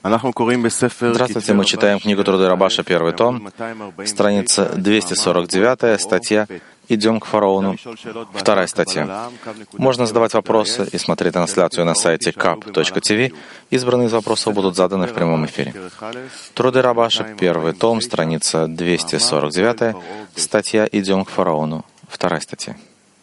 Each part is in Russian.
Здравствуйте, мы читаем книгу Труды Рабаша, первый том, страница 249, статья «Идем к фараону», вторая статья. Можно задавать вопросы и смотреть трансляцию на сайте kap.tv. Избранные из вопросов будут заданы в прямом эфире. Труды Рабаша, первый том, страница 249, статья «Идем к фараону», вторая статья.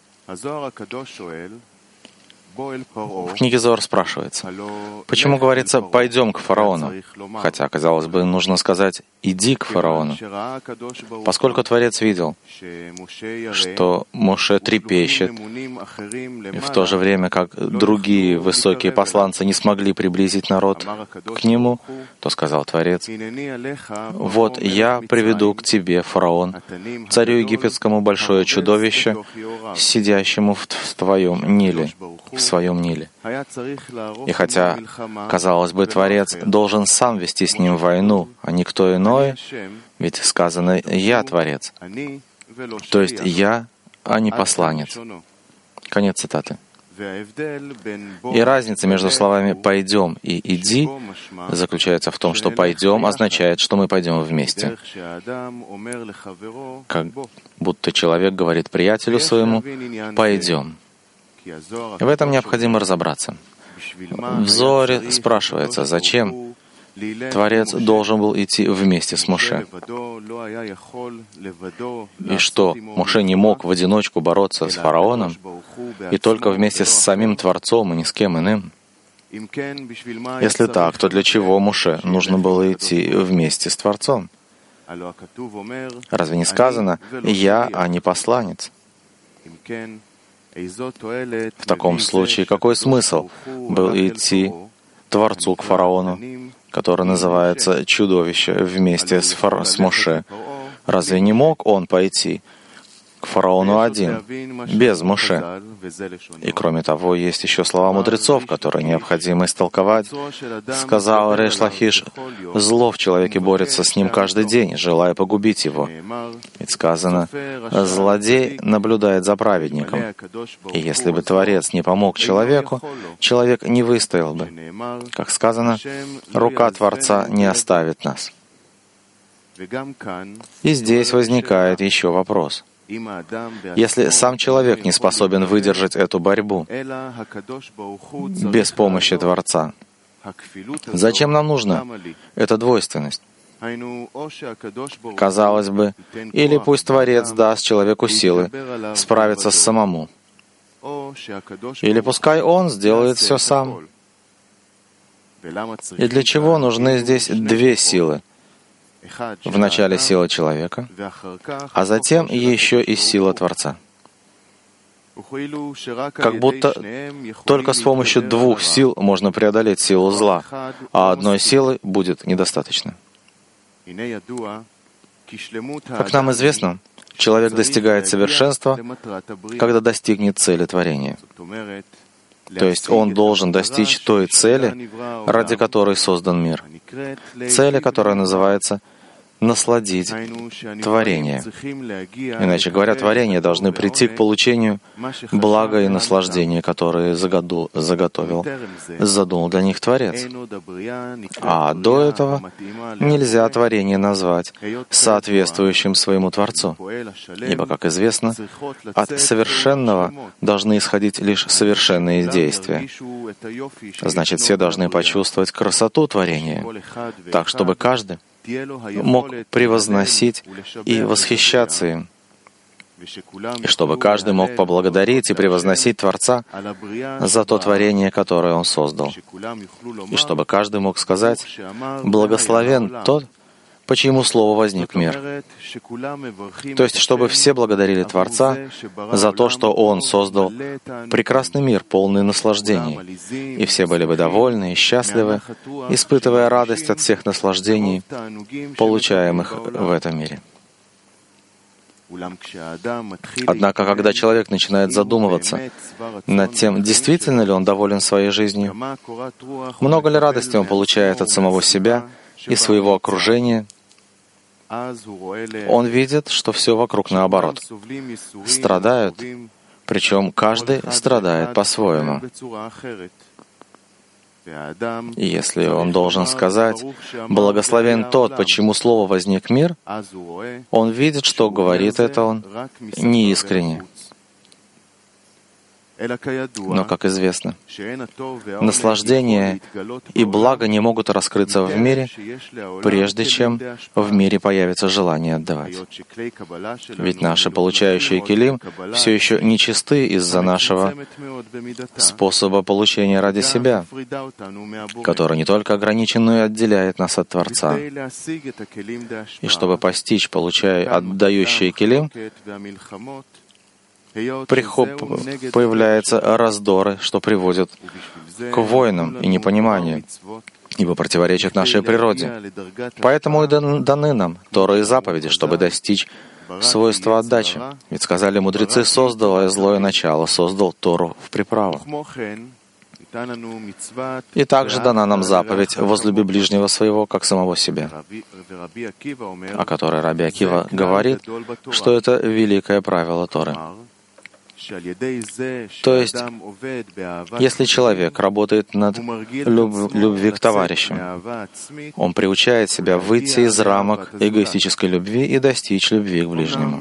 В книге Зоар спрашивается, почему говорится «пойдем к фараону», хотя, казалось бы, нужно сказать «иди к фараону», поскольку Творец видел, что Моше трепещет, и в то же время, как другие высокие посланцы не смогли приблизить народ к нему, то сказал Творец: «Вот я приведу к тебе, фараон, царю египетскому, большое чудовище, сидящему в твоем Ниле, в своем Ниле». И хотя, казалось бы, Творец должен сам вести с ним войну, а не кто иной, ведь сказано «я Творец», то есть «я», а не посланец. Конец цитаты. И разница между словами «пойдем» и «иди» заключается в том, что «пойдем» означает, что мы пойдем вместе. Как будто человек говорит приятелю своему «пойдем». В этом необходимо разобраться. В Зоаре спрашивается, зачем Творец должен был идти вместе с Моше. И что, Моше не мог в одиночку бороться с фараоном, и только вместе с самим Творцом и ни с кем иным? Если так, то для чего Моше нужно было идти вместе с Творцом? Разве не сказано «я», а не посланец? В таком случае, какой смысл был идти Творцу к фараону, который называется чудовище, вместе с Моше? Разве не мог он пойти к фараону один, без Моше? И кроме того, есть еще слова мудрецов, которые необходимо истолковать. Сказал Рейш Лахиш: «Зло в человеке борется с ним каждый день, желая погубить его». Ведь сказано: «Злодей наблюдает за праведником». И если бы Творец не помог человеку, человек не выстоял бы. Как сказано: «Рука Творца не оставит нас». И здесь возникает еще вопрос. Если сам человек не способен выдержать эту борьбу без помощи Творца, зачем нам нужна эта двойственность? Казалось бы, или пусть Творец даст человеку силы справиться самому, или пускай он сделает все сам. И для чего нужны здесь две силы? Вначале сила человека, а затем еще и сила Творца. Как будто только с помощью двух сил можно преодолеть силу зла, а одной силы будет недостаточно. Как нам известно, человек достигает совершенства, когда достигнет цели творения. То есть он должен достичь той цели, ради которой создан мир. Цели, которая называется «насладить творение». Иначе говоря, творения должны прийти к получению блага и наслаждения, которые задумал для них Творец. А до этого нельзя творение назвать соответствующим своему Творцу. Ибо, как известно, от совершенного должны исходить лишь совершенные действия. Значит, все должны почувствовать красоту творения, так, чтобы каждый мог превозносить и восхищаться им, и чтобы каждый мог поблагодарить и превозносить Творца за то творение, которое Он создал, и чтобы каждый мог сказать: «Благословен тот, по чьему слову возник мир». То есть, чтобы все благодарили Творца за то, что Он создал прекрасный мир, полный наслаждений, и все были бы довольны и счастливы, испытывая радость от всех наслаждений, получаемых в этом мире. Однако, когда человек начинает задумываться над тем, действительно ли он доволен своей жизнью, много ли радости он получает от самого себя и своего окружения, он видит, что все вокруг наоборот. Страдают, причем каждый страдает по-своему. И если он должен сказать «Благословен тот, почему слово возник мир», он видит, что говорит это он неискренне. Но, как известно, наслаждение и благо не могут раскрыться в мире, прежде чем в мире появится желание отдавать. Ведь наши получающие килим все еще нечисты из-за нашего способа получения ради себя, который не только ограничен, но и отделяет нас от Творца. И чтобы постичь, отдающие килим, появляются раздоры, что приводят к войнам и непониманию, ибо противоречат нашей природе. Поэтому и даны нам Тора и заповеди, чтобы достичь свойства отдачи. Ведь сказали мудрецы: «Создал злое начало, создал Тору в приправу». И также дана нам заповедь «Возлюби ближнего своего, как самого себя», о которой Раби Акива говорит, что это великое правило Торы. То есть, если человек работает над любви к товарищам, он приучает себя выйти из рамок эгоистической любви и достичь любви к ближнему.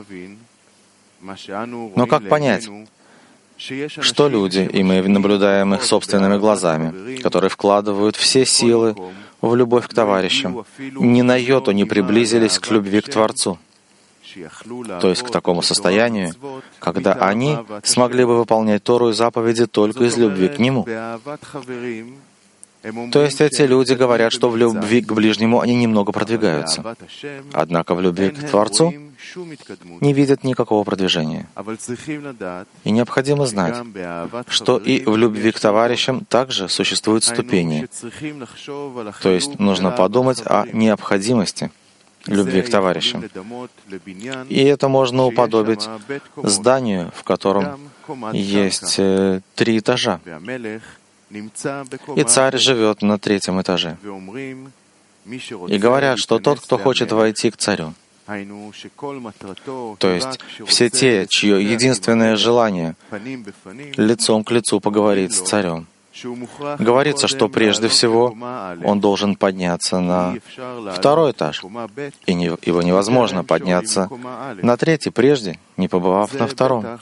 Но как понять, что люди, и мы наблюдаем их собственными глазами, которые вкладывают все силы в любовь к товарищам, ни на йоту не приблизились к любви к Творцу? То есть к такому состоянию, когда они смогли бы выполнять Тору и заповеди только из любви к Нему. То есть эти люди говорят, что в любви к ближнему они немного продвигаются. Однако в любви к Творцу не видят никакого продвижения. И необходимо знать, что и в любви к товарищам также существуют ступени. То есть нужно подумать о необходимости любви к товарищам. И это можно уподобить зданию, в котором есть 3 этажа. И царь живет на 3-м этаже. И говорят, что тот, кто хочет войти к царю, то есть все те, чье единственное желание лицом к лицу поговорить с царем, говорится, что прежде всего он должен подняться на 2-й этаж, и его невозможно подняться на 3-й прежде, не побывав на 2-м.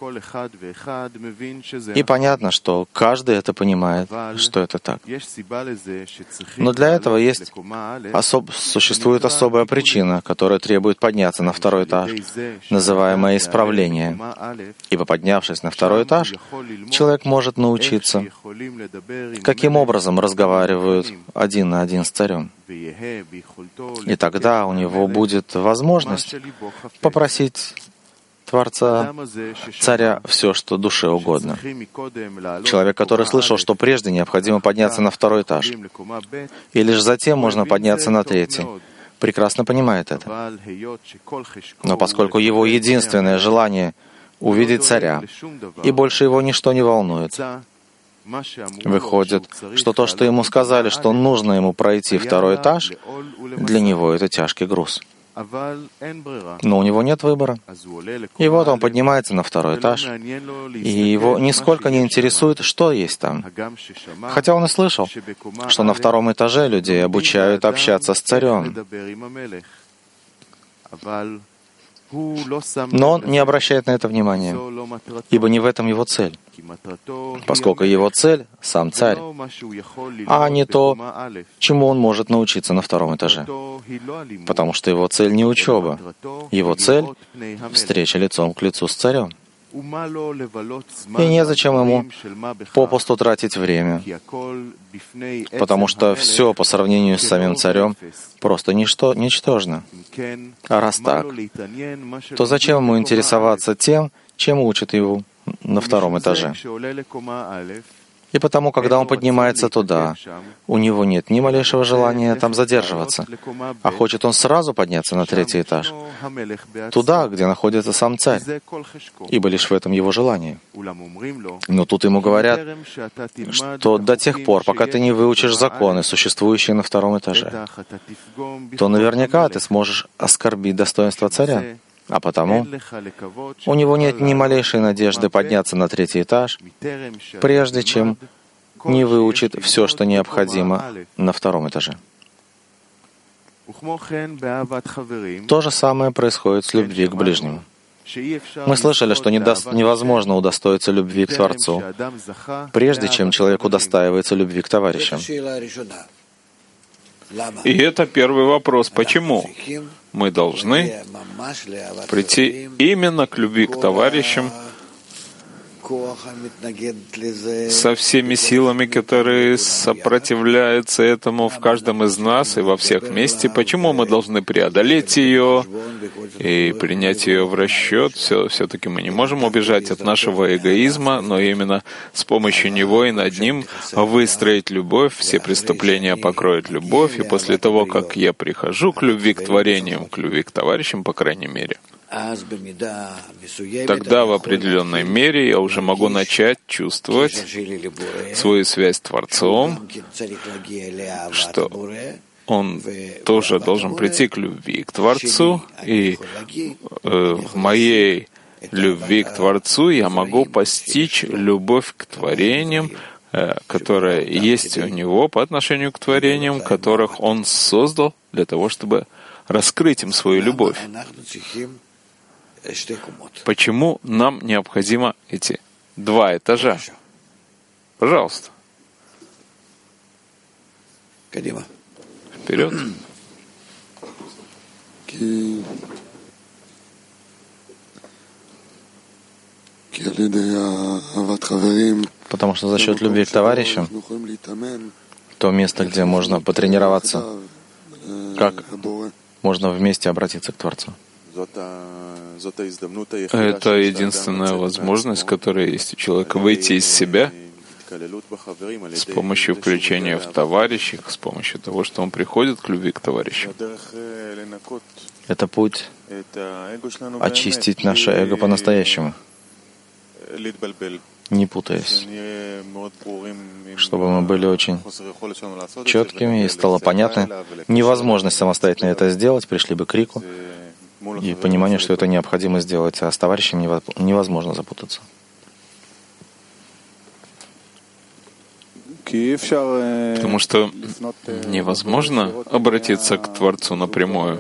И понятно, что каждый это понимает, что это так. Но для этого существует особая причина, которая требует подняться на 2-й этаж, называемое исправление. Ибо поднявшись на 2-й этаж, человек может научиться, каким образом разговаривают один на один с царем. И тогда у него будет возможность попросить Творца, царя, все, что душе угодно. Человек, который слышал, что прежде необходимо подняться на 2-й этаж, и лишь затем можно подняться на 3-й, прекрасно понимает это. Но поскольку его единственное желание — увидеть царя, и больше его ничто не волнует, выходит, что то, что ему сказали, что нужно ему пройти 2-й этаж, для него это тяжкий груз. Но у него нет выбора. И вот он поднимается на 2-й этаж, и его нисколько не интересует, что есть там. Хотя он и слышал, что на 2-м этаже людей обучают общаться с царем. Но он не обращает на это внимания, ибо не в этом его цель, поскольку его цель — сам царь, а не то, чему он может научиться на 2-м этаже. Потому что его цель не учеба, его цель — встреча лицом к лицу с царем. И незачем ему попусту тратить время, потому что все по сравнению с самим царем просто ничтожно. А раз так, то зачем ему интересоваться тем, чем учат его на 2-м этаже? И потому, когда он поднимается туда, у него нет ни малейшего желания там задерживаться, а хочет он сразу подняться на 3-й этаж, туда, где находится сам царь, ибо лишь в этом его желание. Но тут ему говорят, что до тех пор, пока ты не выучишь законы, существующие на 2-м этаже, то наверняка ты сможешь оскорбить достоинство царя. А потому у него нет ни малейшей надежды подняться на 3-й этаж, прежде чем не выучит все, что необходимо на втором этаже. То же самое происходит с любви к ближнему. Мы слышали, что невозможно удостоиться любви к Творцу, прежде чем человек удостаивается любви к товарищам. И это первый вопрос. Почему мы должны прийти именно к любви к товарищам со всеми силами, которые сопротивляются этому в каждом из нас и во всех вместе? Почему мы должны преодолеть ее и принять ее в расчет? Все-таки мы не можем убежать от нашего эгоизма, но именно с помощью него и над ним выстроить любовь, все преступления покроет любовь, и после того, как я прихожу к любви к творениям, к любви к товарищам, по крайней мере, тогда в определенной мере я уже могу начать чувствовать свою связь с Творцом, что он тоже должен прийти к любви к Творцу, и в моей любви к Творцу я могу постичь любовь к творениям, которая есть у него по отношению к творениям, которых он создал для того, чтобы раскрыть им свою любовь. Почему нам необходимо эти 2 этажа? Пожалуйста. Вперед. Потому что за счет любви к товарищам, то место, где можно потренироваться, как можно вместе обратиться к Творцу. Это единственная возможность, которая есть у человека, выйти из себя с помощью включения в товарищей, с помощью того, что он приходит к любви к товарищам. Это путь очистить наше эго по-настоящему, не путаясь, чтобы мы были очень четкими и стало понятно. Невозможность самостоятельно это сделать, пришли бы к Рику, и понимание, что это необходимо сделать, а с товарищем невозможно запутаться. Потому что невозможно обратиться к Творцу напрямую.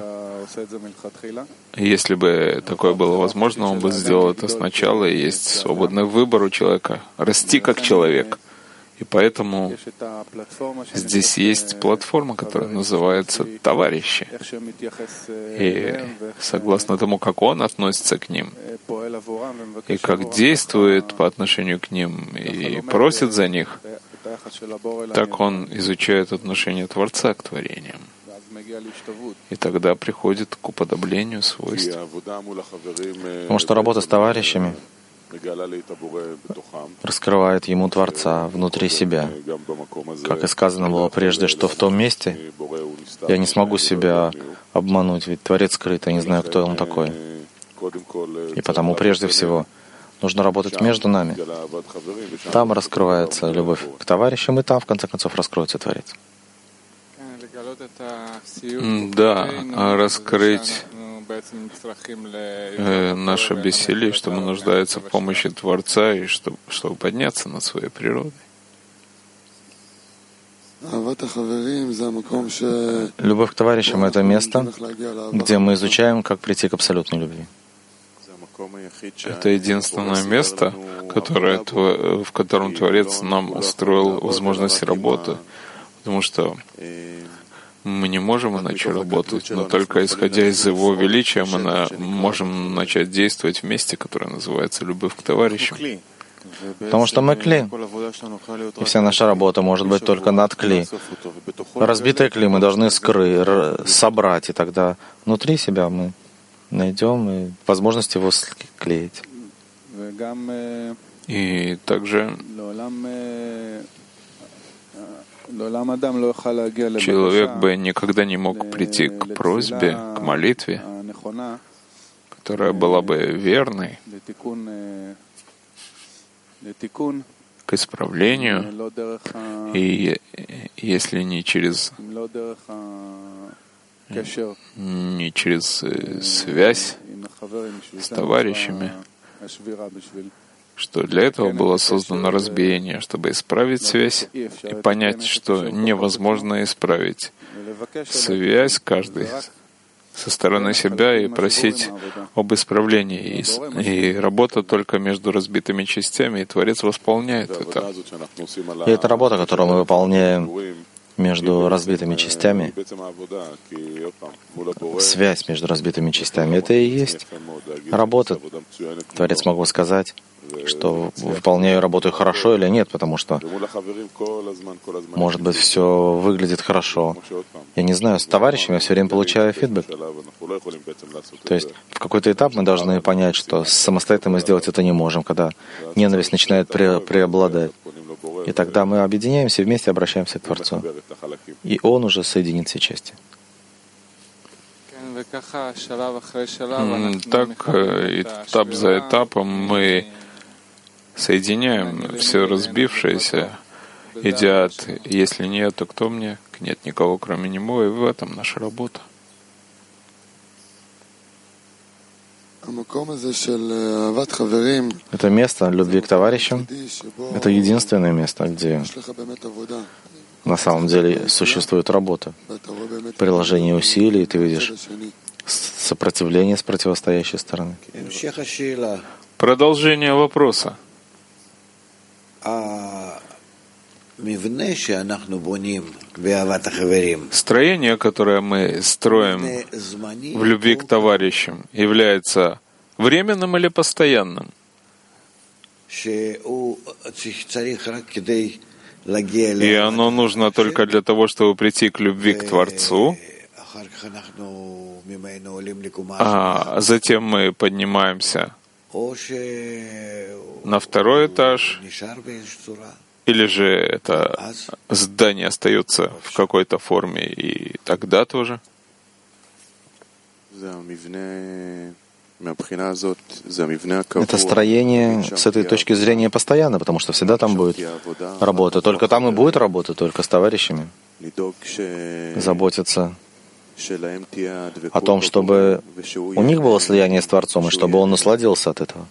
Если бы такое было возможно, он бы сделал это сначала, и есть свободный выбор у человека — расти как человек. И поэтому здесь есть платформа, которая называется «Товарищи». И согласно тому, как он относится к ним, и как действует по отношению к ним, и просит за них, так он изучает отношение Творца к творениям. И тогда приходит к уподоблению свойств. Потому что работа с товарищами раскрывает ему Творца внутри себя. Как и сказано было прежде, что в том месте я не смогу себя обмануть, ведь Творец скрыт, я не знаю, кто он такой. И потому прежде всего нужно работать между нами. Там раскрывается любовь к товарищам, и там, в конце концов, раскроется Творец. Да, раскрыть наше бессилие, что мы нуждаемся в помощи Творца, и чтобы подняться над своей природой. Любовь к товарищам — это место, где мы изучаем, как прийти к абсолютной любви. Это единственное место, в котором Творец нам устроил возможность работы, потому что мы не можем иначе работать, но только исходя из Его величия мы можем начать действовать в месте, которое называется «Любовь к товарищам». Потому что мы кли, и вся наша работа может быть только над кли. Разбитое кли мы должны собрать, и тогда внутри себя мы найдем возможность его склеить. И также человек бы никогда не мог прийти к просьбе, к молитве, которая была бы верной, к исправлению, и если не через связь с товарищами, что для этого было создано разбиение, чтобы исправить связь и понять, что невозможно исправить связь каждый со стороны себя и просить об исправлении. И работа только между разбитыми частями, и Творец восполняет это. И это работа, которую мы выполняем между разбитыми частями, связь между разбитыми частями, это и есть работа. Творец мог бы сказать, что выполняю работу хорошо или нет, потому что, может быть, все выглядит хорошо. Я не знаю, с товарищами я все время получаю фидбэк. То есть в какой-то этап мы должны понять, что самостоятельно мы сделать это не можем, когда ненависть начинает преобладать. И тогда мы объединяемся и вместе обращаемся к Творцу. И Он уже соединит все части. Так, этап за этапом мы соединяем все разбившееся, идя от «если нет, то кто мне?» к «нет никого, кроме Него», и в этом наша работа. Это место любви к товарищам, это единственное место, где на самом деле существует работа. Приложение усилий, ты видишь сопротивление с противостоящей стороны. Продолжение вопроса. Строение, которое мы строим в любви к товарищам, является временным или постоянным? И оно нужно только для того, чтобы прийти к любви к Творцу, а затем мы поднимаемся на второй этаж, или же это здание остается в какой-то форме и тогда тоже? Это строение с этой точки зрения постоянно, потому что всегда там будет работа. Только там и будет работа, только с товарищами. Заботиться о том, чтобы у них было слияние с Творцом, и чтобы он насладился от этого.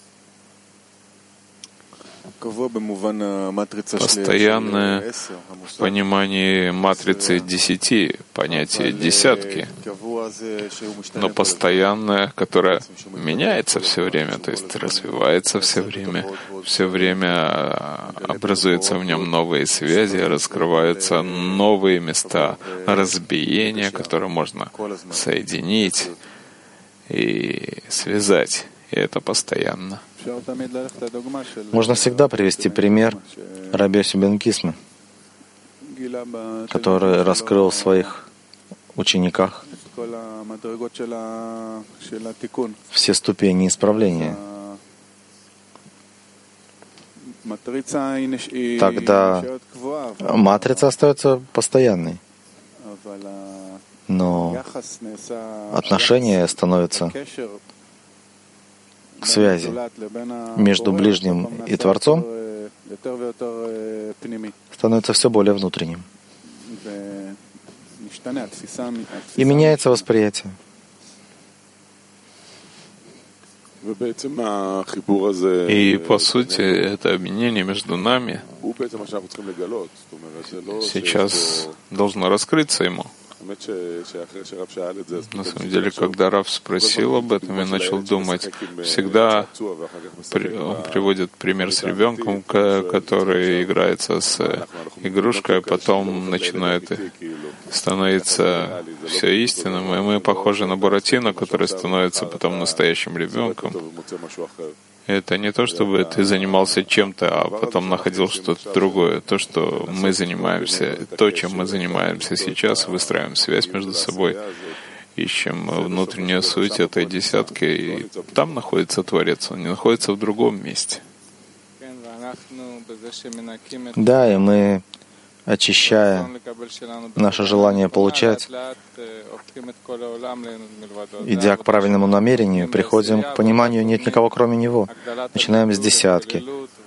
Постоянное в понимании матрицы 10, понятие десятки, но постоянное, которое меняется все время, то есть развивается все время образуются в нем новые связи, раскрываются новые места разбиения, которые можно соединить и связать, и это постоянно. Можно всегда привести пример Раби Йоси бен Кисмы, который раскрыл в своих учениках все ступени исправления. Тогда матрица остается постоянной, но отношения становятся к связи между ближним и Творцом становится все более внутренним. И меняется восприятие. И, по сути, это объединение между нами сейчас должно раскрыться ему. На самом деле, когда Рав спросил об этом, я начал думать, всегда он приводит пример с ребенком, который играется с игрушкой, а потом начинает становиться все истинным, и мы похожи на Буратино, который становится потом настоящим ребенком. Это не то, чтобы ты занимался чем-то, а потом находил что-то другое. То, что мы занимаемся, то, чем мы занимаемся сейчас, выстраиваем связь между собой, ищем внутреннюю суть этой десятки, и там находится Творец, он не находится в другом месте. Да, и мы, очищая наше желание получать, идя к правильному намерению, приходим к пониманию «нет никого, кроме Него». Начинаем с десятки,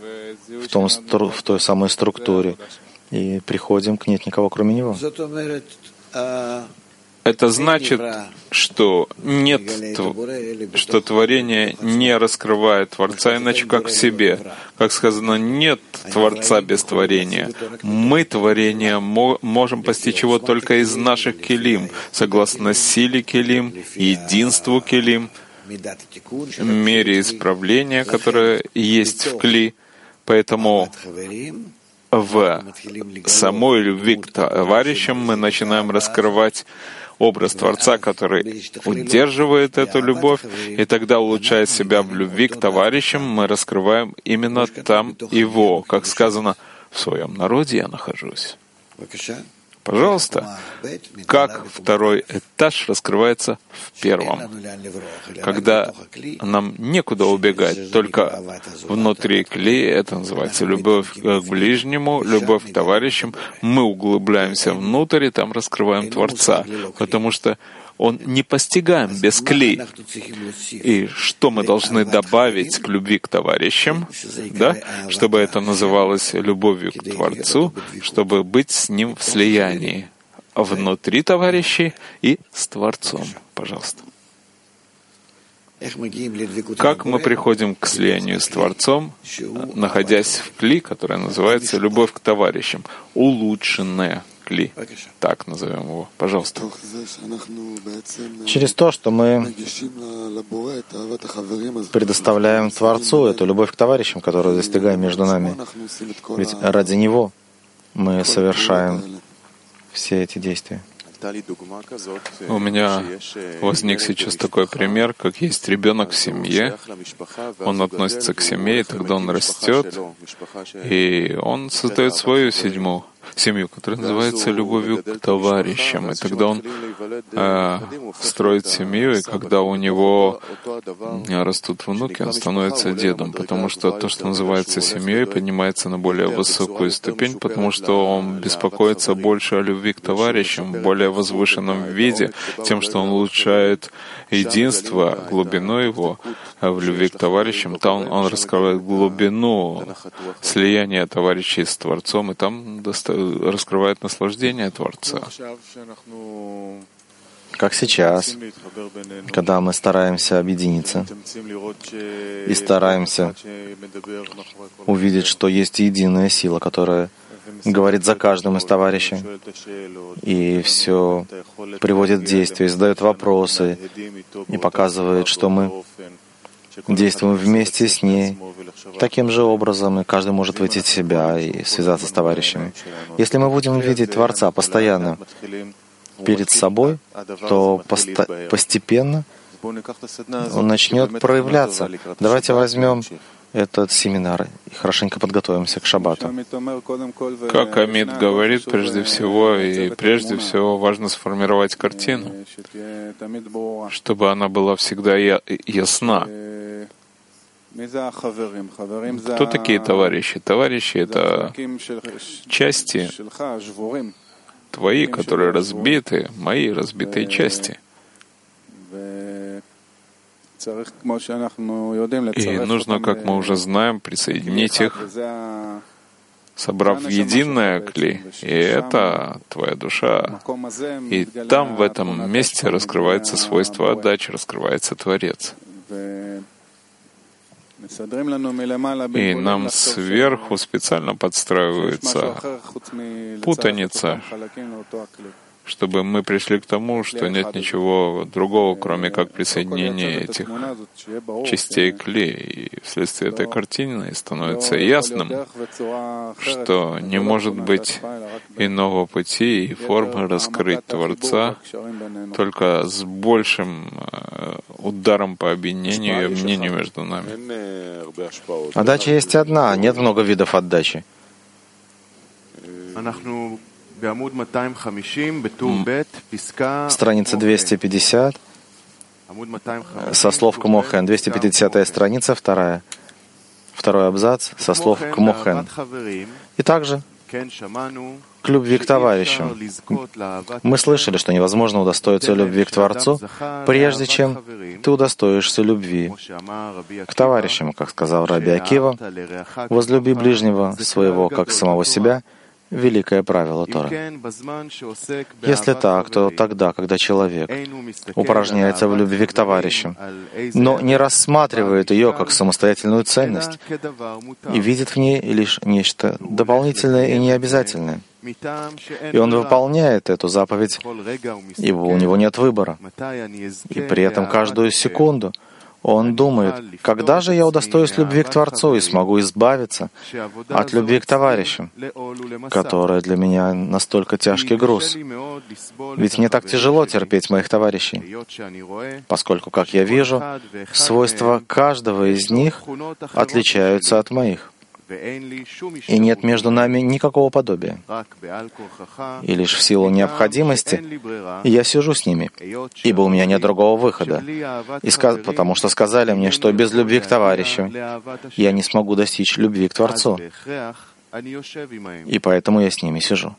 в той самой структуре, и приходим к «нет никого, кроме Него». Это значит, что что творение не раскрывает Творца, иначе как в себе. Как сказано, нет Творца без творения. Мы творение можем постичь его только из наших келим, согласно силе келим, единству келим, мере исправления, которое есть в кли. Поэтому в самой любви к товарищам мы начинаем раскрывать образ Творца, который удерживает эту любовь, и тогда, улучшая себя в любви к товарищам, мы раскрываем именно там его. Как сказано, в своем народе я нахожусь. Пожалуйста, как второй этаж раскрывается в первом, когда нам некуда убегать, только внутри кли, это называется любовь к ближнему, любовь к товарищам, мы углубляемся внутрь и там раскрываем Творца, потому что он не постигаем без кли. И что мы должны добавить к любви к товарищам, да? Чтобы это называлось любовью к Творцу, чтобы быть с ним в слиянии внутри товарищей и с Творцом. Пожалуйста. Как мы приходим к слиянию с Творцом, находясь в кли, которое называется любовь к товарищам, улучшенная кли, так назовем его. Пожалуйста. Через то, что мы предоставляем Творцу эту любовь к товарищам, которую достигаем между нами. Ведь ради Него мы совершаем все эти действия. У меня возник сейчас такой пример, как есть ребенок в семье, он относится к семье, и тогда он растет, и он создает свою семью, которая называется любовью к товарищам. И тогда он строит семью, и когда у него растут внуки, он становится дедом, потому что то, что называется семьей, поднимается на более высокую ступень, потому что он беспокоится больше о любви к товарищам, в более возвышенном виде, тем, что он улучшает единство, глубину его в любви к товарищам. Там он раскрывает глубину слияния товарищей с Творцом, и там раскрывает наслаждение Творца. Как сейчас, когда мы стараемся объединиться и стараемся увидеть, что есть единая сила, которая говорит за каждым из товарищей, и все приводит в действие, задает вопросы и показывает, что мы действуем вместе с ней. Таким же образом, и каждый может выйти в себя и связаться с товарищами. Если мы будем видеть Творца постоянно перед собой, то постепенно он начнет проявляться. Давайте возьмем этот семинар и хорошенько подготовимся к шаббату. Как Амид говорит, прежде всего важно сформировать картину, чтобы она была всегда ясна. Кто такие товарищи? Товарищи — это части твои, которые разбиты, мои разбитые части. И нужно, как мы уже знаем, присоединить их, собрав в единое кли. И это твоя душа. И там, в этом месте, раскрывается свойство отдачи, раскрывается Творец. И нам сверху специально подстраивается путаница, чтобы мы пришли к тому, что нет ничего другого, кроме как присоединения этих частей кли. И вследствие этой картины становится ясным, что не может быть иного пути и формы раскрыть Творца, только с большим ударом по объединению и объединению между нами. Отдача есть одна, нет много видов отдачи. Страница 250, со слов Кмохен, 250-я страница, второй абзац, со слов Кмохен. И также к любви к товарищам. Мы слышали, что невозможно удостоиться любви к Творцу, прежде чем ты удостоишься любви к товарищам, как сказал Раби Акива, возлюби ближнего своего, как самого себя, великое правило Торы. Если так, то тогда, когда человек упражняется в любви к товарищам, но не рассматривает ее как самостоятельную ценность и видит в ней лишь нечто дополнительное и необязательное, и он выполняет эту заповедь, ибо у него нет выбора, и при этом каждую секунду он думает, когда же я удостоюсь любви к Творцу и смогу избавиться от любви к товарищам, которая для меня настолько тяжкий груз. Ведь мне так тяжело терпеть моих товарищей, поскольку, как я вижу, свойства каждого из них отличаются от моих. И нет между нами никакого подобия. И лишь в силу необходимости я сижу с ними, ибо у меня нет другого выхода. Потому что сказали мне, что без любви к товарищам я не смогу достичь любви к Творцу. И поэтому я с ними сижу.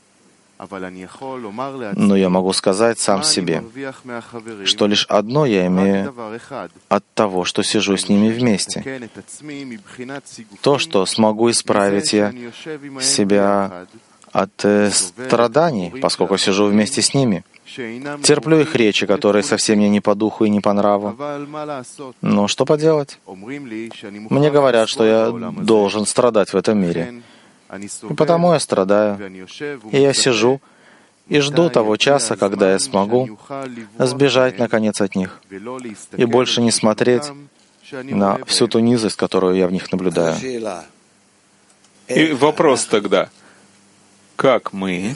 Но я могу сказать сам себе, что лишь одно я имею от того, что сижу с ними вместе. То, что смогу исправить я себя от страданий, поскольку сижу вместе с ними. Терплю их речи, которые совсем мне не по духу и не по нраву. Но что поделать? Мне говорят, что я должен страдать в этом мире. И потому я страдаю. И я сижу и жду того часа, когда я смогу сбежать, наконец, от них и больше не смотреть на всю ту низость, которую я в них наблюдаю. И вопрос тогда, как мы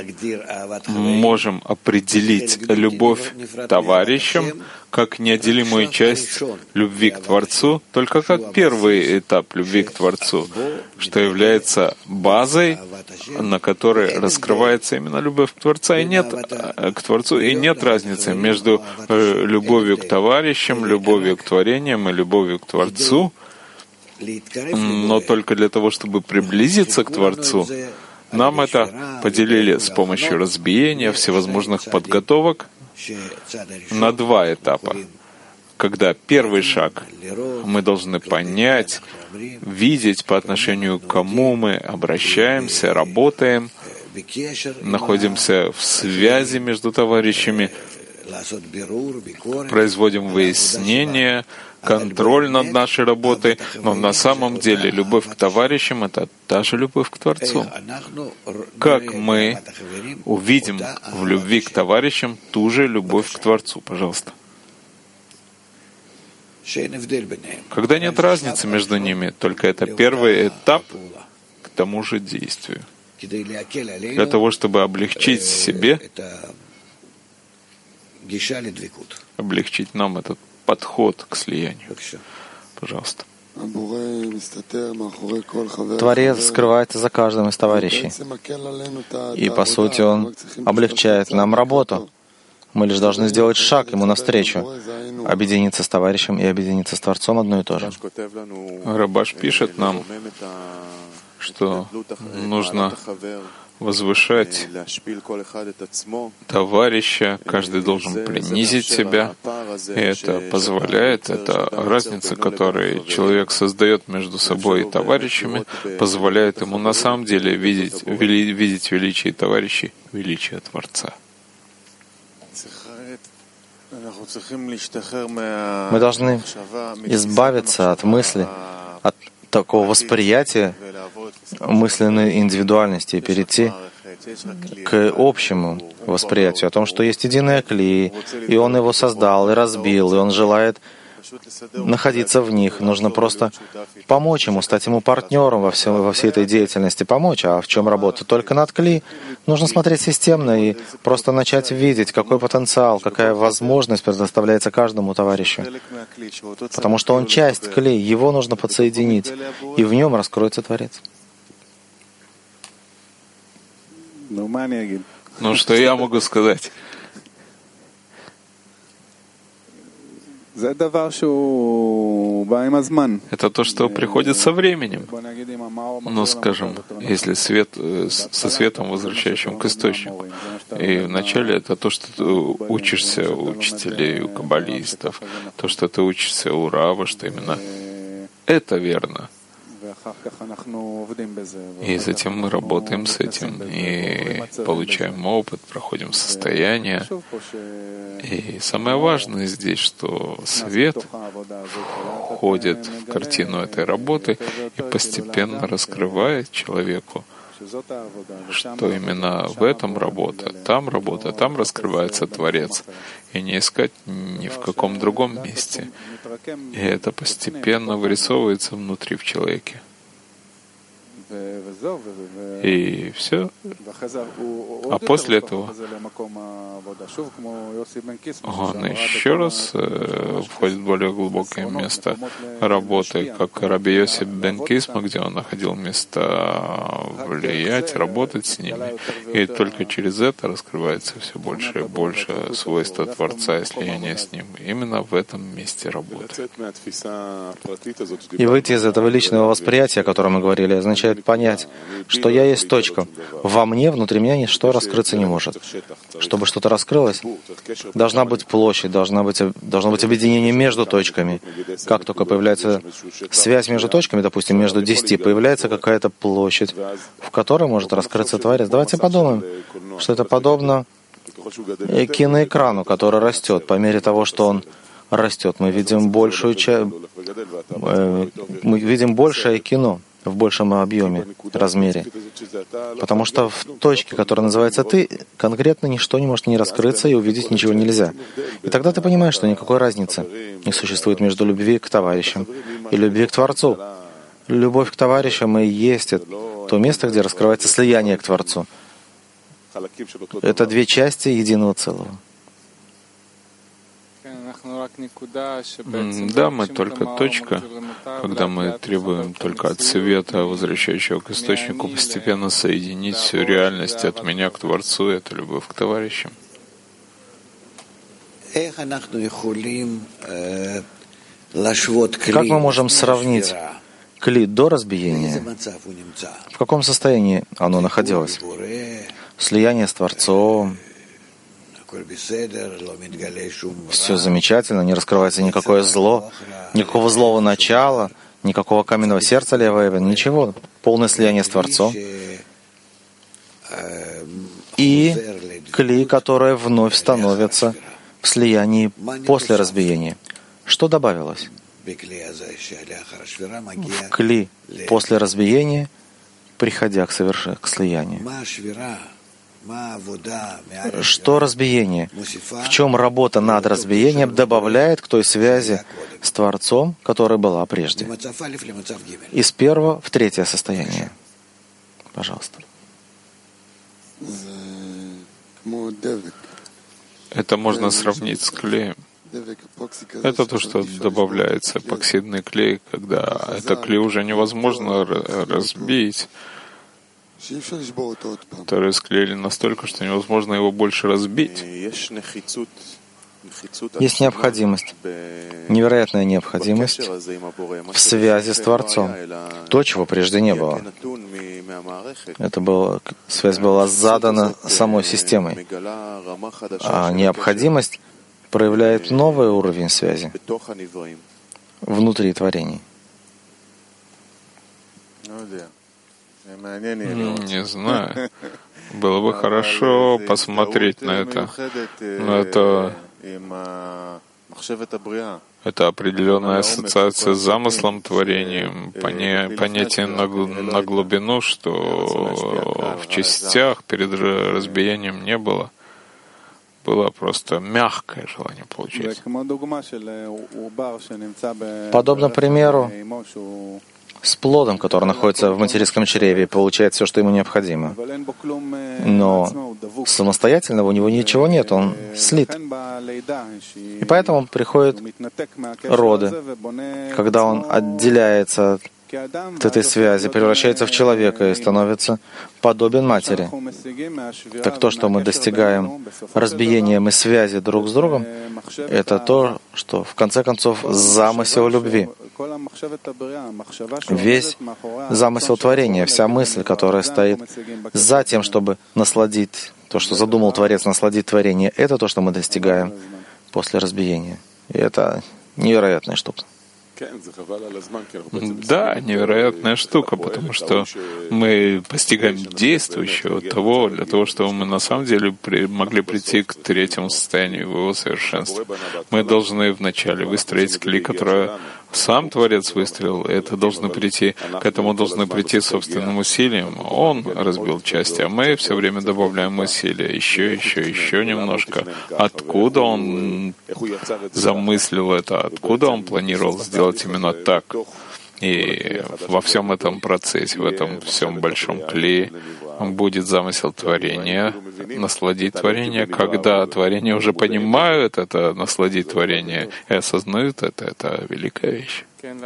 можем определить любовь к товарищам как неотделимую часть любви к Творцу, только как первый этап любви к Творцу, что является базой, на которой раскрывается именно любовь к Творцу, и нет разницы между любовью к товарищам, любовью к творениям и любовью к Творцу, но только для того, чтобы приблизиться к Творцу, нам это поделили с помощью разбиения всевозможных подготовок на два этапа. Когда первый шаг мы должны понять, видеть, по отношению к кому мы обращаемся, работаем, находимся в связи между товарищами, производим выяснение, контроль над нашей работой, но на самом деле любовь к товарищам — это та же любовь к Творцу. Как мы увидим в любви к товарищам ту же любовь к Творцу? Пожалуйста. Когда нет разницы между ними, только это первый этап к тому же действию. Для того, чтобы облегчить себе, облегчить нам этот подход к слиянию. Пожалуйста. Творец скрывается за каждым из товарищей. И, по сути, Он облегчает нам работу. Мы лишь должны сделать шаг Ему навстречу. Объединиться с товарищем и объединиться с Творцом — одно и то же. Рабаш пишет нам, что нужно возвышать товарища, каждый должен принизить себя, и это позволяет, это разница, которую человек создает между собой и товарищами, позволяет ему на самом деле видеть величие товарищей, величие Творца. Мы должны избавиться от мысли, от такого восприятия мысленной индивидуальности и перейти к общему восприятию о том, что есть единое кли, и Он его создал и разбил, и Он желает находиться в них. Нужно просто помочь Ему, стать Ему партнером во всей этой деятельности, помочь. А в чем работа? Только над кли. Нужно смотреть системно и просто начать видеть, какой потенциал, какая возможность предоставляется каждому товарищу. Потому что он часть кли, его нужно подсоединить, и в нем раскроется Творец. Ну, что я могу сказать? Это то, что приходит со временем. Ну, скажем, если свет со светом, возвращающим к источнику. И вначале это то, что ты учишься у учителей, у каббалистов, то, что ты учишься у раба, что именно это верно. И затем мы работаем с этим и получаем опыт, проходим состояние. И самое важное здесь, что свет входит в картину этой работы и постепенно раскрывает человеку, что именно в этом работа, там раскрывается Творец, и не искать ни в каком другом месте. И это постепенно вырисовывается внутри в человеке. И все. А после этого он еще раз входит в более глубокое место работы, как Раби Йоси бен Кисма, где он находил места влиять, работать с ними. И только через это раскрывается все больше и больше свойства Творца и слияния с ним. Именно в этом месте работы. И выйти из этого личного восприятия, о котором мы говорили, означает понять, что я есть точка. Во мне, внутри меня ничто раскрыться не может. Чтобы что-то раскрылось, должна быть площадь, должно быть объединение между точками. Как только появляется связь между точками, допустим, между 10, появляется какая-то площадь, в которой может раскрыться Творец. Давайте подумаем, что это подобно киноэкрану, который растет. По мере того, что он растет, мы видим большее кино в большем объеме, размере. Потому что в точке, которая называется «ты», конкретно ничто не может не раскрыться и увидеть ничего нельзя. И тогда ты понимаешь, что никакой разницы не существует между любви к товарищам и любви к Творцу. Любовь к товарищам и есть то место, где раскрывается слияние к Творцу. Это две части единого целого. Да, мы только точка, когда мы требуем только от света, возвращающего к источнику, постепенно соединить всю реальность от меня к Творцу, это любовь к товарищам. Как мы можем сравнить кли до разбиения? В каком состоянии оно находилось? Слияние с Творцом. Все замечательно, не раскрывается никакое зло, никакого злого начала, никакого каменного сердца левого, ничего. Полное слияние с Творцом. И кли, которое вновь становится в слиянии после разбиения. Что добавилось? В кли после разбиения, приходя к слиянию. Что разбиение? В чем работа над разбиением добавляет к той связи с Творцом, которая была прежде? Из первого в третье состояние. Пожалуйста. Это можно сравнить с клеем. Это то, что добавляется эпоксидный клей, когда это клей уже невозможно разбить, которые склеили настолько, что невозможно его больше разбить. Есть необходимость, невероятная необходимость в связи с Творцом. То, чего прежде не было. Связь была задана самой системой. А необходимость проявляет новый уровень связи внутри творений. Не знаю. Было бы хорошо посмотреть на это. Но это определенная ассоциация с замыслом, творением, понятие на глубину, что в частях перед разбиением не было. Было просто мягкое желание получить. Подобно примеру с плодом, который находится в материнском чреве и получает все, что ему необходимо. Но самостоятельно у него ничего нет, он слит. И поэтому приходят роды, когда он отделяется от этой связи, превращается в человека и становится подобен матери. Так то, что мы достигаем разбиением и связи друг с другом, это то, что в конце концов замысел любви. Весь замысел творения, вся мысль, которая стоит за тем, чтобы насладить то, что задумал Творец, насладить творение, это то, что мы достигаем после разбиения. И это невероятная штука. Да, невероятная штука, потому что мы постигаем действующего того, для того, чтобы мы на самом деле могли прийти к третьему состоянию, в его совершенстве. Мы должны вначале выстроить скли, которые сам Творец выстроил, и к этому должны прийти собственным усилием. Он разбил части, а мы все время добавляем усилия, еще немножко. Откуда он замыслил это, откуда он планировал сделать именно так? И во всем этом процессе, в этом всем большом клее будет замысел творения, насладить творение. Когда творение уже понимают это, насладить творение, и осознают это великая вещь.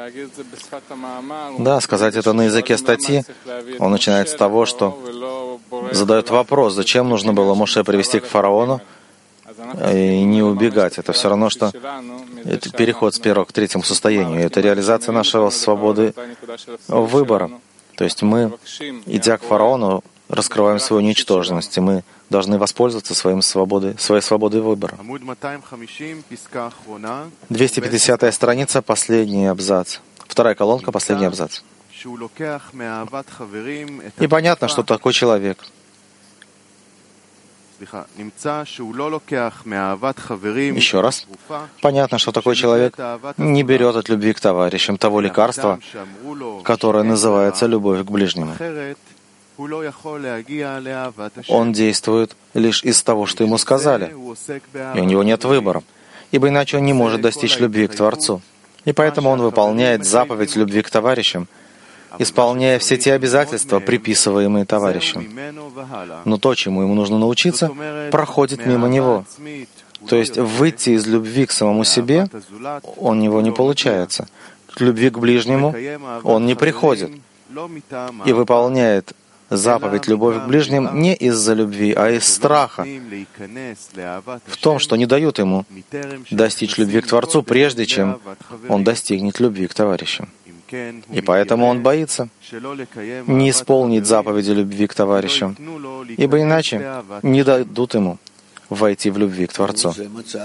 Да, сказать это на языке статьи, он начинает с того, что задает вопрос, зачем нужно было Моше привести к фараону и не убегать. Это все равно, что это переход с первого к третьему состоянию. Это реализация нашего свободы выбора. То есть мы, идя к фараону, раскрываем свою ничтожность, и мы должны воспользоваться своей свободой выбора. 250-я страница, последний абзац. Вторая колонка, последний абзац. И понятно, что такой человек. Еще раз. Понятно, что такой человек не берет от любви к товарищам того лекарства, которое называется любовь к ближнему. Он действует лишь из того, что ему сказали, и у него нет выбора, ибо иначе он не может достичь любви к Творцу. И поэтому он выполняет заповедь любви к товарищам, исполняя все те обязательства, приписываемые товарищам. Но то, чему ему нужно научиться, проходит мимо него. То есть выйти из любви к самому себе у него не получается. К любви к ближнему он не приходит и выполняет заповедь любовь к ближним не из-за любви, а из страха в том, что не дают ему достичь любви к Творцу, прежде чем он достигнет любви к товарищам. И поэтому он боится не исполнить заповеди любви к товарищам, ибо иначе не дадут ему войти в любви к Творцу.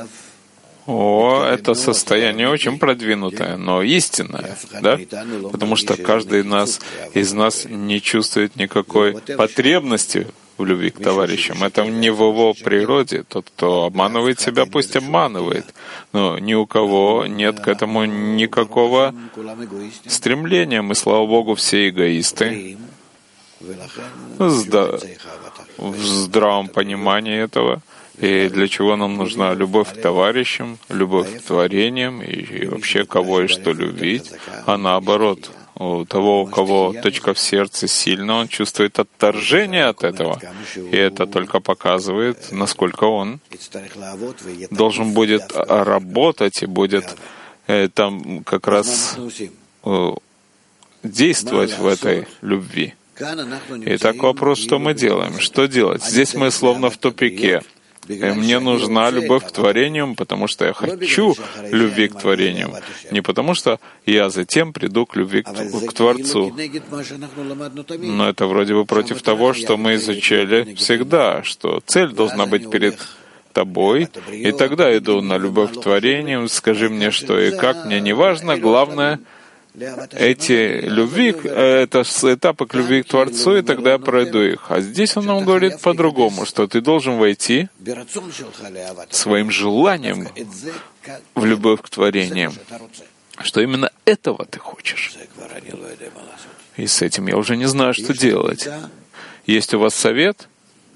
Это состояние очень продвинутое, но истинное, да? Потому что каждый из нас не чувствует никакой потребности в любви к товарищам. Это не в его природе. Тот, кто обманывает себя, пусть обманывает. Но ни у кого нет к этому никакого стремления. Мы, слава Богу, все эгоисты. В здравом понимании этого. И для чего нам нужна любовь к товарищам, любовь к творениям и вообще кого и что любить, а наоборот, у того, у кого точка в сердце сильна, он чувствует отторжение от этого. И это только показывает, насколько он должен будет работать и будет там как раз действовать в этой любви. Итак, вопрос, что мы делаем? Что делать? Здесь мы словно в тупике. Мне нужна любовь к творениям, потому что я хочу любви к творениям. Не потому что я затем приду к любви к Творцу. Но это вроде бы против того, что мы изучали всегда, что цель должна быть перед тобой, и тогда иду на любовь к творениям, скажи мне, что и как, мне не важно, главное — эти любви, это этапы к любви к Творцу, и тогда я пройду их. А здесь он нам говорит по-другому, что ты должен войти своим желанием в любовь к творениям, что именно этого ты хочешь. И с этим я уже не знаю, что делать. Есть у вас совет?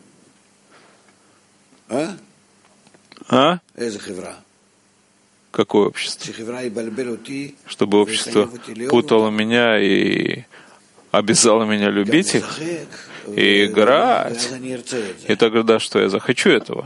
Какое общество? Чтобы общество путало меня и обязало меня любить их и играть. И тогда что, я захочу этого?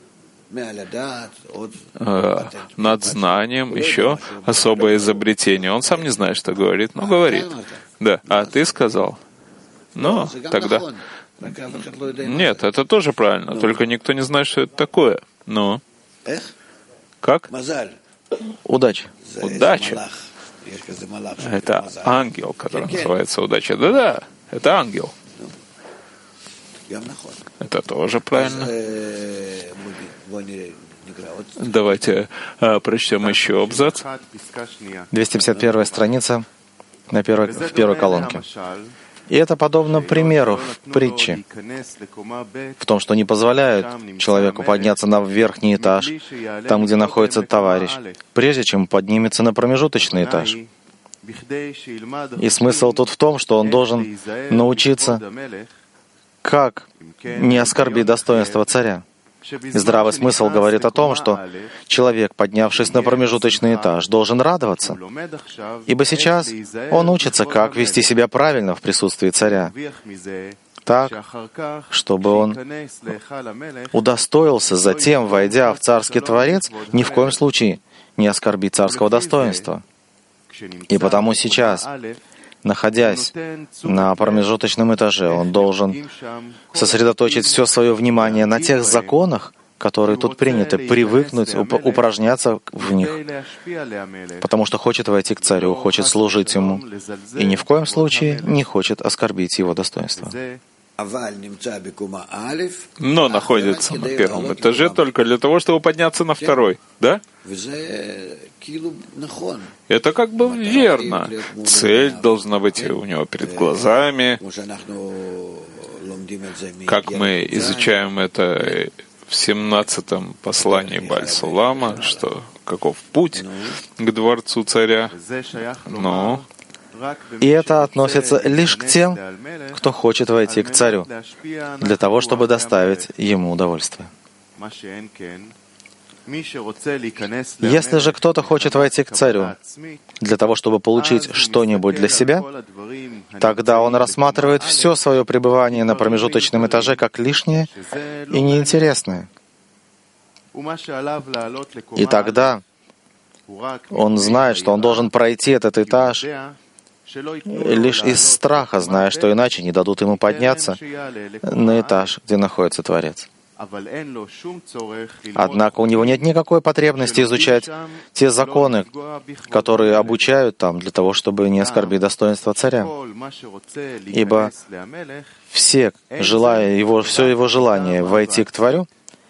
Над знанием еще особое изобретение. Он сам не знает, что говорит, но говорит. Да. А ты сказал? Ну, тогда... Нет, это тоже правильно, только никто не знает, что это такое. Ну? Как? Удача. Удача. Это ангел, который называется удача. Да-да, это ангел. Это тоже правильно. Давайте прочтем еще абзац. 251 страница в первой колонке. И это подобно примеру в притче, в том, что не позволяют человеку подняться на верхний этаж, там, где находится товарищ, прежде чем поднимется на промежуточный этаж. И смысл тут в том, что он должен научиться, как не оскорбить достоинство царя. И здравый смысл говорит о том, что человек, поднявшись на промежуточный этаж, должен радоваться, ибо сейчас он учится, как вести себя правильно в присутствии царя, так, чтобы он удостоился затем, войдя в царский дворец, ни в коем случае не оскорбить царского достоинства. И потому сейчас, находясь на промежуточном этаже, он должен сосредоточить все свое внимание на тех законах, которые тут приняты, привыкнуть, упражняться в них, потому что хочет войти к царю, хочет служить ему, и ни в коем случае не хочет оскорбить его достоинство. Но находится на первом этаже только для того, чтобы подняться на второй, да? Это как бы верно. Цель должна быть у него перед глазами. Как мы изучаем это в 17-м послании Бааль-Сулама, что каков путь к дворцу царя. Но и это относится лишь к тем, кто хочет войти к царю, для того, чтобы доставить ему удовольствие. Если же кто-то хочет войти к царю для того, чтобы получить что-нибудь для себя, тогда он рассматривает все свое пребывание на промежуточном этаже как лишнее и неинтересное. И тогда он знает, что он должен пройти этот этаж лишь из страха, зная, что иначе не дадут ему подняться на этаж, где находится Творец. Однако у него нет никакой потребности изучать те законы, которые обучают там, для того, чтобы не оскорбить достоинство царя. Ибо все его желание войти к царю,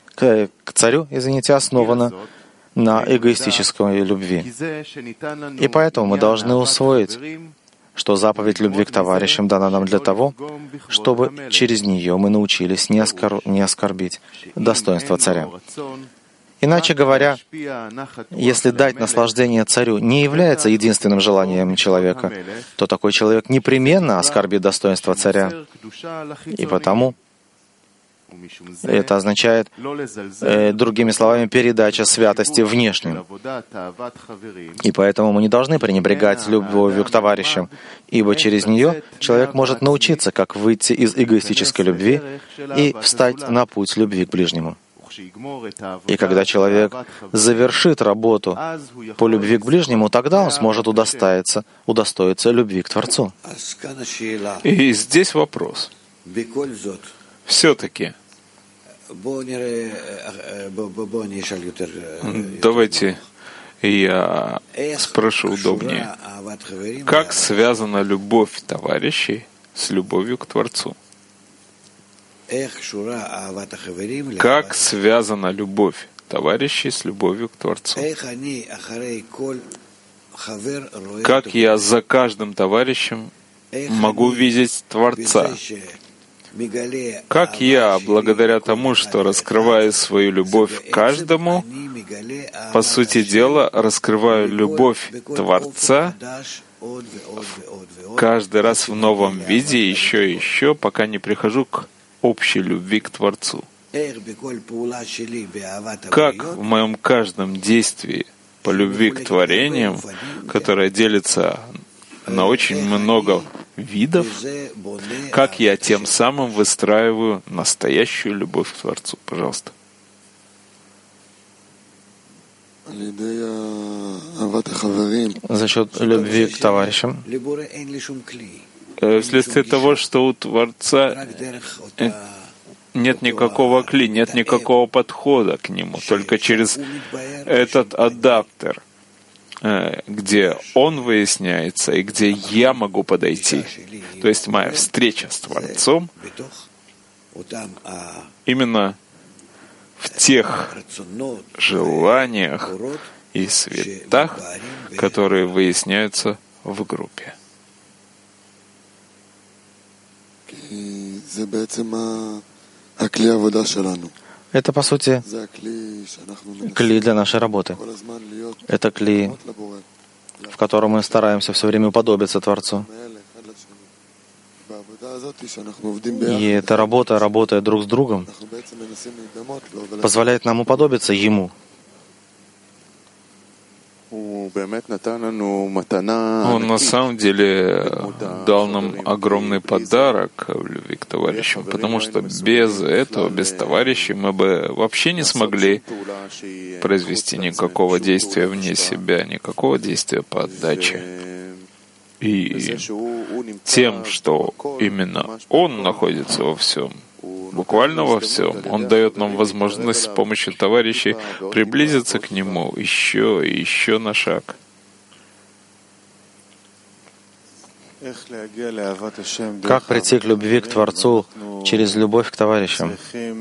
основано на эгоистической любви. И поэтому мы должны усвоить, что заповедь любви к товарищам дана нам для того, чтобы через нее мы научились не оскорбить достоинство царя. Иначе говоря, если дать наслаждение царю не является единственным желанием человека, то такой человек непременно оскорбит достоинство царя. И потому это означает, другими словами, передача святости внешним. И поэтому мы не должны пренебрегать любовью к товарищам, ибо через нее человек может научиться, как выйти из эгоистической любви и встать на путь любви к ближнему. И когда человек завершит работу по любви к ближнему, тогда он сможет удостоиться любви к Творцу. И здесь вопрос. Все-таки, давайте я спрошу удобнее. Как связана любовь товарищей с любовью к Творцу? Как связана любовь товарищей с любовью к Творцу? Как я за каждым товарищем могу видеть Творца? Как я, благодаря тому, что раскрываю свою любовь к каждому, по сути дела, раскрываю любовь Творца каждый раз в новом виде, еще и еще, пока не прихожу к общей любви к Творцу? Как в моем каждом действии по любви к творениям, которое делится на очень много видов, как я тем самым выстраиваю настоящую любовь к Творцу? Пожалуйста. За счет любви к товарищам. Вследствие того, что у Творца нет никакого кли, нет никакого подхода к нему, только через этот адаптер, где он выясняется и где я могу подойти. То есть моя встреча с Творцом именно в тех желаниях и светах, которые выясняются в группе. Это, по сути, кли для нашей работы. Это кли, в котором мы стараемся все время уподобиться Творцу. И эта работа, работая друг с другом, позволяет нам уподобиться Ему. Он на самом деле дал нам огромный подарок в любви к товарищам, потому что без этого, без товарищей, мы бы вообще не смогли произвести никакого действия вне себя, никакого действия по отдаче. И тем, что именно Он находится во всем, буквально во всем, Он дает нам возможность с помощью товарищей приблизиться к Нему еще и еще на шаг. Как прийти к любви к Творцу через любовь к товарищам?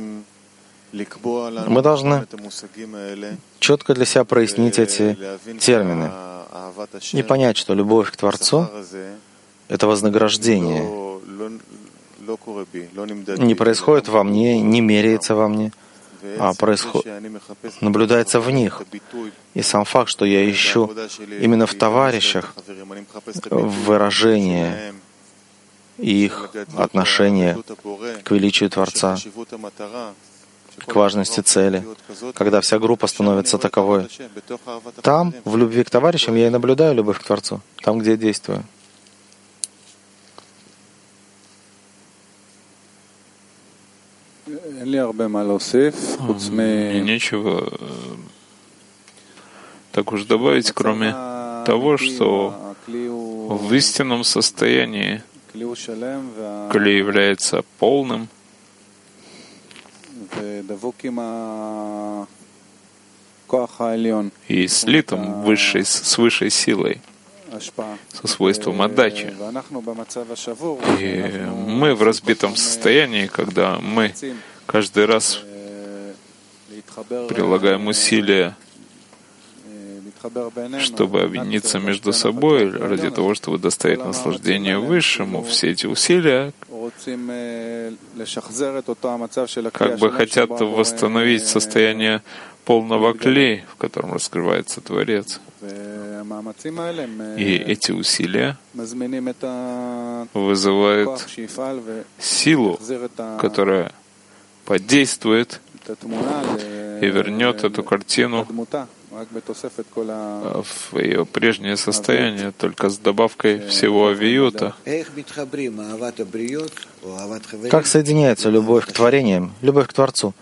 Мы должны четко для себя прояснить эти термины и понять, что любовь к Творцу — это вознаграждение. Не происходит во мне, не меряется во мне, а наблюдается в них. И сам факт, что я ищу именно в товарищах выражение их отношения к величию Творца, к важности цели, когда вся группа становится таковой. Там, в любви к товарищам, я и наблюдаю любовь к Творцу, там, где я действую. Мне нечего так уж добавить, кроме того, что в истинном состоянии кли является полным и слитым с высшей силой, со свойством отдачи. И мы в разбитом состоянии, когда мы каждый раз прилагаем усилия, чтобы объединиться между собой ради того, чтобы доставить наслаждение Высшему, все эти усилия как бы хотят восстановить состояние полного кли, в котором раскрывается Творец. И эти усилия вызывают силу, которая подействует и вернет эту картину в ее прежнее состояние, только с добавкой всего авиюта. Как соединяется любовь к творениям, любовь к Творцу,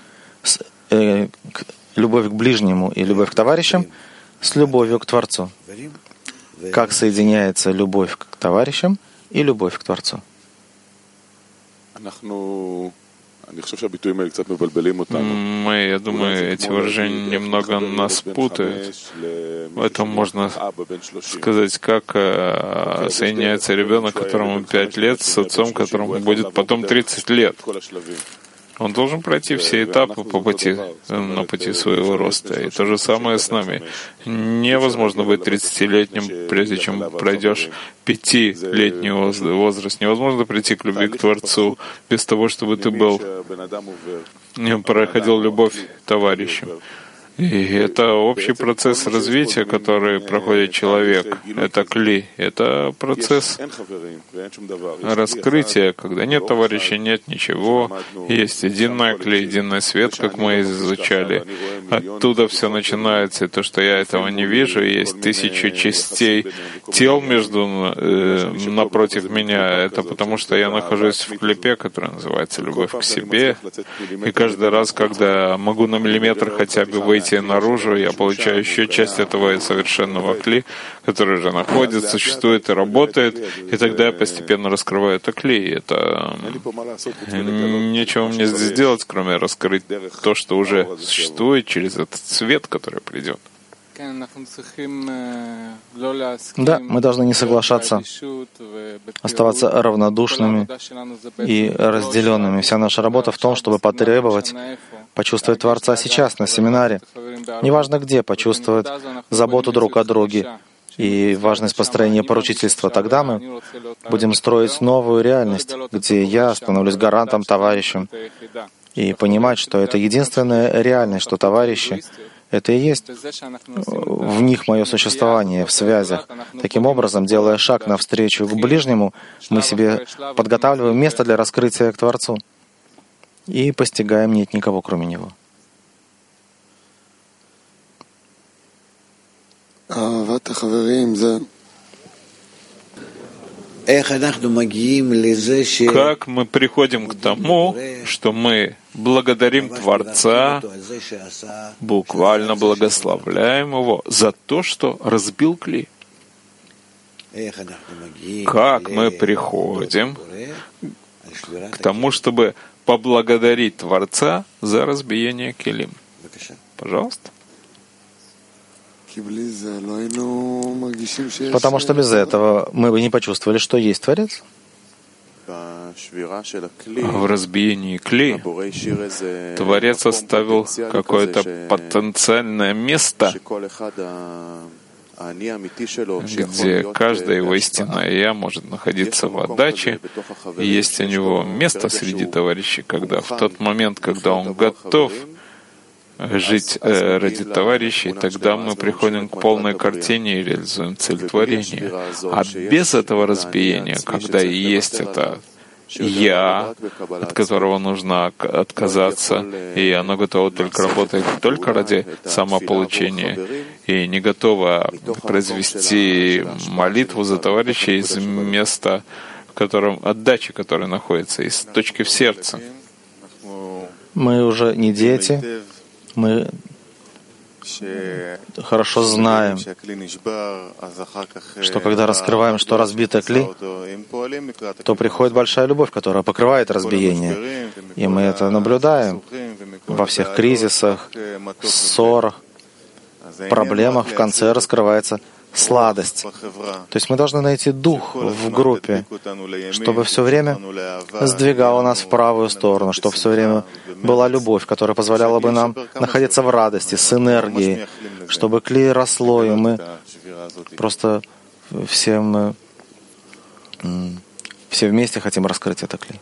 любовь к ближнему и любовь к товарищам с любовью к Творцу? Как соединяется любовь к товарищам и любовь к Творцу? Я думаю, эти выражения немного нас путают. Это можно сказать, как соединяется ребенок, которому 5 лет, с отцом, которому будет потом 30 лет. Он должен пройти все этапы на пути своего роста. И то же самое с нами. Невозможно быть 30-летним, прежде чем пройдешь 5-летний возраст. Невозможно прийти к любви к Творцу без того, чтобы ты проходил любовь к товарищам. И это общий процесс развития, который проходит человек. Это кли, это процесс раскрытия, когда нет товарища, нет ничего, есть единая кли, единый свет, как мы изучали. Оттуда все начинается, и то, что я этого не вижу, есть 1000 частей тел напротив меня. Это потому, что я нахожусь в клипе, который называется «Любовь к себе». И каждый раз, когда могу на миллиметр хотя бы выйти наружу, я получаю еще часть этого совершенного кли, который уже находится, существует и работает, и тогда я постепенно раскрываю это кли. Это нечего мне здесь делать, кроме раскрыть то, что уже существует через этот свет, который придет. Да, мы должны не соглашаться, оставаться равнодушными и разделенными. Вся наша работа в том, чтобы потребовать, почувствовать Творца сейчас, на семинаре. Неважно где, почувствовать заботу друг о друге и важность построения поручительства. Тогда мы будем строить новую реальность, где я становлюсь гарантом, товарищем, и понимать, что это единственная реальность, что товарищи — это и есть в них мое существование, в связях. Таким образом, делая шаг навстречу к ближнему, мы себе подготавливаем место для раскрытия к Творцу и постигаем нет никого, кроме Него. Как мы приходим к тому, что мы благодарим Творца, буквально благословляем Его за то, что разбил кли? Как мы приходим к тому, чтобы поблагодарить Творца за разбиение келим? Пожалуйста. Потому что без этого мы бы не почувствовали, что есть Творец. В разбиении кли Творец оставил какое-то потенциальное место, где каждое его истинное «я» может находиться в отдаче, и есть у него место среди товарищей, когда в тот момент, когда он готов жить ради товарищей, тогда мы приходим к полной картине и реализуем цель творения. А без этого разбиения, когда и есть это «я», от которого нужно отказаться, и оно готово только работать только ради самополучения, и не готово произвести молитву за товарищей из места, в котором отдача, которая находится, из точки в сердце. Мы уже не дети, мы хорошо знаем, что когда раскрываем, что разбито кли, то приходит большая любовь, которая покрывает разбиение. И мы это наблюдаем во всех кризисах, ссорах, проблемах. В конце раскрывается сладость. То есть мы должны найти дух в группе, чтобы все время сдвигало нас в правую сторону, чтобы все время была любовь, которая позволяла бы нам находиться в радости, с энергией, чтобы кли росло, и мы просто все вместе хотим раскрыть это кли.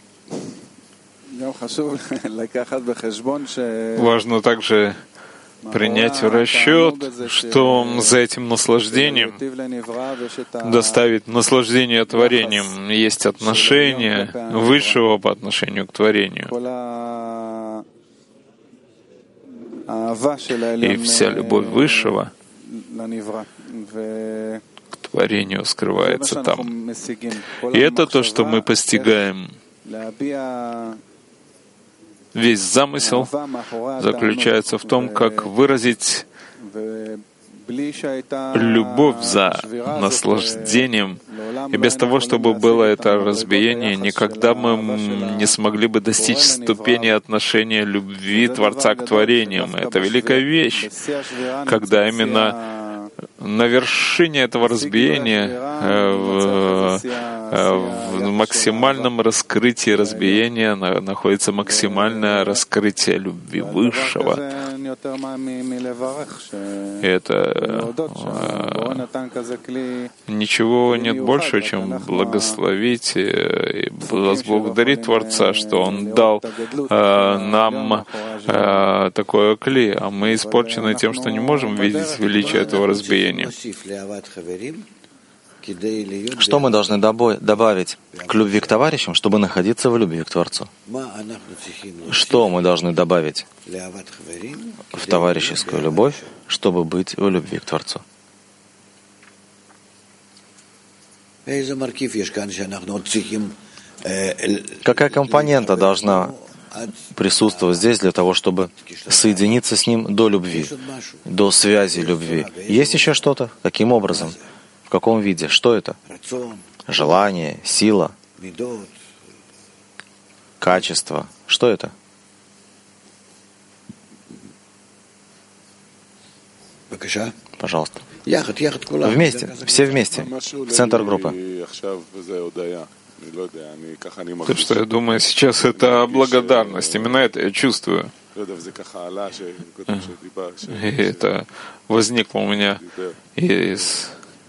Важно также принять в расчет, что за этим наслаждением доставит наслаждение творением. Есть отношение высшего по отношению к творению. И вся любовь высшего к творению скрывается там. И это то, что мы постигаем. Весь замысел заключается в том, как выразить любовь за наслаждением. И без того, чтобы было это разбиение, никогда мы не смогли бы достичь ступени отношения любви Творца к творениям. Это великая вещь, когда именно на вершине этого разбиения, в максимальном раскрытии разбиения находится максимальное раскрытие любви Высшего. И это ничего нет больше, чем благословить и возблагодарить Творца, что Он дал нам такое кли, а мы испорчены тем, что не можем видеть величие этого разбиения. Что мы должны добавить к любви к товарищам, чтобы находиться в любви к Творцу? Что мы должны добавить в товарищескую любовь, чтобы быть в любви к Творцу? Какая компонента должна присутствовать здесь для того, чтобы соединиться с Ним до любви, до связи любви? Есть еще что-то? Каким образом? В каком виде? Что это? Желание, сила, качество. Что это? Пожалуйста. Вместе, все вместе, в центр группы. То, что я думаю сейчас, это благодарность. Именно это я чувствую. И это возникло у меня из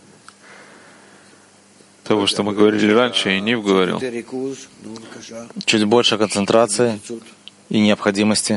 того, что мы говорили раньше, и Нив говорил. Чуть больше концентрации и необходимости.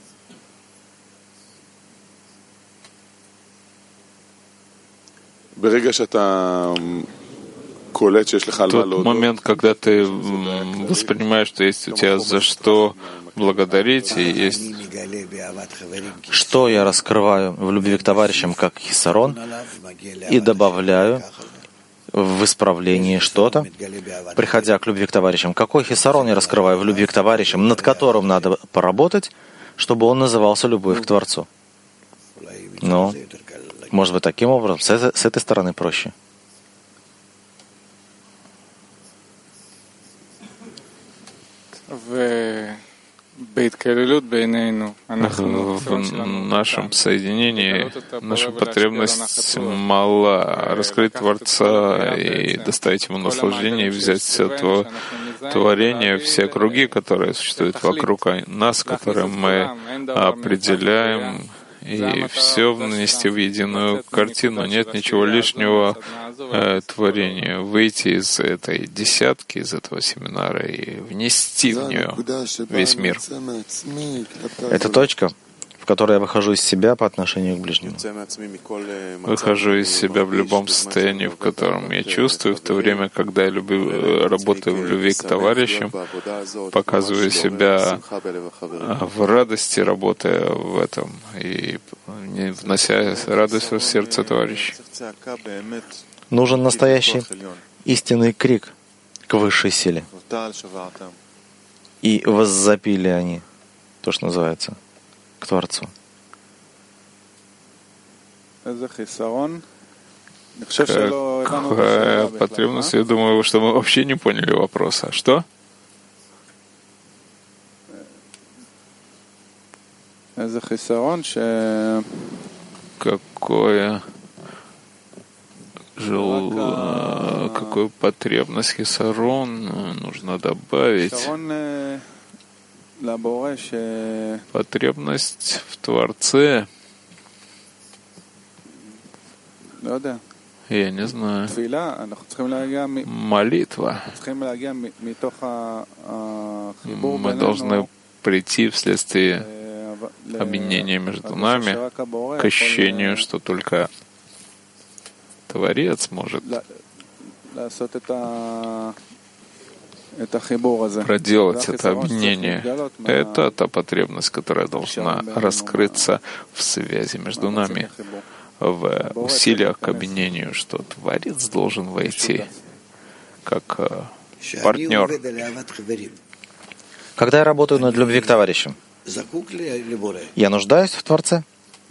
Тот момент, когда ты воспринимаешь, что есть у тебя за что благодарить, и есть... Что я раскрываю в любви к товарищам как хисарон и добавляю в исправлении что-то, приходя к любви к товарищам. Какой хисарон я раскрываю в любви к товарищам, над которым надо поработать, чтобы он назывался любовь к Творцу? Ну, может быть, таким образом, с этой стороны проще. В нашем соединении наша потребность мала раскрыть Творца и доставить Ему наслаждение, и взять все творение, все круги, которые существуют вокруг нас, которые мы определяем, и все внести в единую картину. Нет ничего лишнего творения. Выйти из этой десятки, из этого семинара и внести в нее весь мир. Это точка, в которой я выхожу из себя по отношению к ближнему. Выхожу из себя в любом состоянии, в котором я чувствую, в то время, когда я работаю в любви к товарищам, показываю себя в радости, работая в этом, и внося радость в сердце товарищей. Нужен настоящий истинный крик к высшей силе. И воззапили они, то, что называется, к Творцу. Какая потребность? Я думаю, что мы вообще не поняли вопроса. Что? Какую потребность хисарон нужно добавить? Потребность в Творце. Я не знаю. Молитва. Мы должны прийти вследствие объединения между нами к ощущению, что только Творец может проделать это объединение. Это та потребность, которая должна раскрыться в связи между нами, в усилиях к объединению, что Творец должен войти как партнер. Когда я работаю над любовью к товарищам, я нуждаюсь в Творце?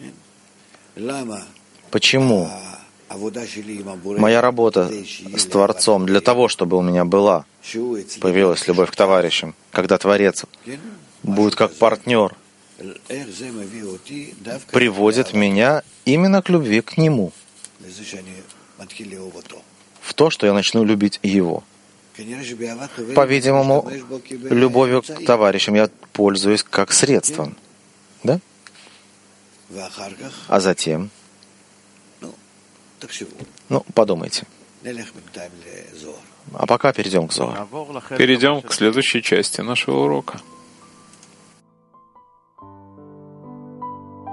Почему моя работа с Творцом для того, чтобы у меня появилась любовь к товарищам, когда Творец будет как партнер, приводит меня именно к любви к Нему, в то, что я начну любить Его. По-видимому, любовью к товарищам я пользуюсь как средством. Да? А затем, подумайте. А пока перейдем к Зоару. Перейдем к следующей части нашего урока.